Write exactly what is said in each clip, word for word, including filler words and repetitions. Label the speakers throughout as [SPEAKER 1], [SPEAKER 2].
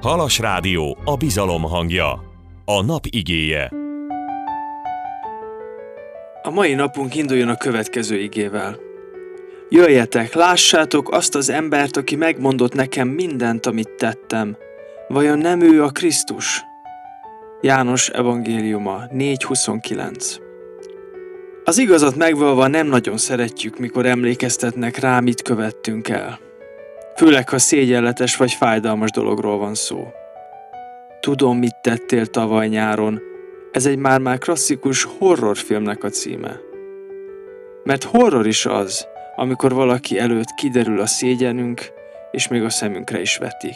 [SPEAKER 1] Halas Rádió, a bizalom hangja. A nap igéje.
[SPEAKER 2] A mai napunk induljon a következő igével. Jöjjetek, lássátok azt az embert, aki megmondott nekem mindent, amit tettem. Vajon nem ő a Krisztus? János evangéliuma négy huszonkilenc. Az igazat megvalva nem nagyon szeretjük, mikor emlékeztetnek rá, mit követtünk el. Főleg, ha szégyenletes vagy fájdalmas dologról van szó. Tudom, mit tettél tavaly nyáron. Ez egy már-már klasszikus horrorfilmnek a címe. Mert horror is az, amikor valaki előtt kiderül a szégyenünk, és még a szemünkre is veti.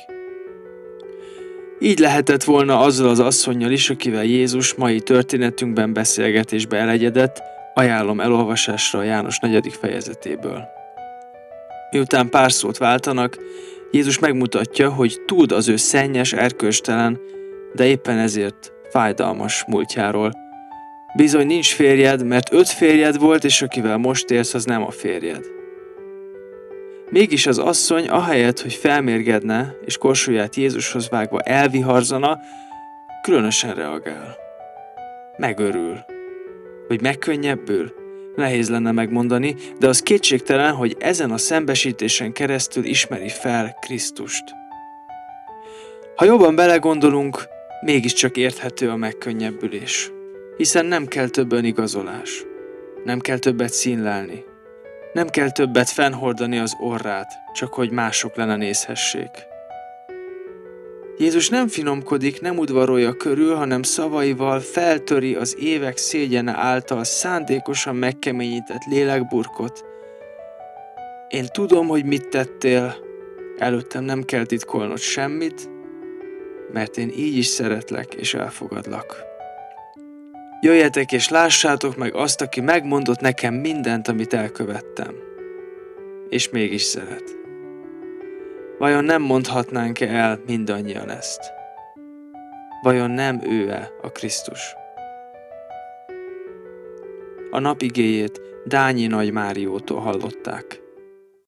[SPEAKER 2] Így lehetett volna azzal az asszonnyal is, akivel Jézus mai történetünkben beszélgetésbe elegyedett, ajánlom elolvasásra a János negyedik fejezetéből. Miután pár szót váltanak, Jézus megmutatja, hogy tud az ő szennyes, erkölcstelen, de éppen ezért fájdalmas múltjáról. Bizony nincs férjed, mert öt férjed volt, és akivel most élsz, az nem a férjed. Mégis az asszony ahelyett, hogy felmérgedne, és korsóját Jézushoz vágva elviharzana, különösen reagál. Megörül. Vagy megkönnyebbül? Nehéz lenne megmondani, de az kétségtelen, hogy ezen a szembesítésen keresztül ismeri fel Krisztust. Ha jobban belegondolunk, mégiscsak érthető a megkönnyebbülés, hiszen nem kell több önigazolás, nem kell többet színlelni, nem kell többet fennhordani az orrát, csak hogy mások lenne nézhessék. Jézus nem finomkodik, nem udvarolja körül, hanem szavaival feltöri az évek szégyene által szándékosan megkeményített lélekburkot. Én tudom, hogy mit tettél, előttem nem kell titkolnod semmit, mert én így is szeretlek és elfogadlak. Jöjjetek és lássátok meg azt, aki megmondott nekem mindent, amit elkövettem, és mégis szeret. Vajon nem mondhatnánk-e el mindannyian ezt? Vajon nem ő-e a Krisztus? A nap igéjét Dányi Nagy Máriótól hallották.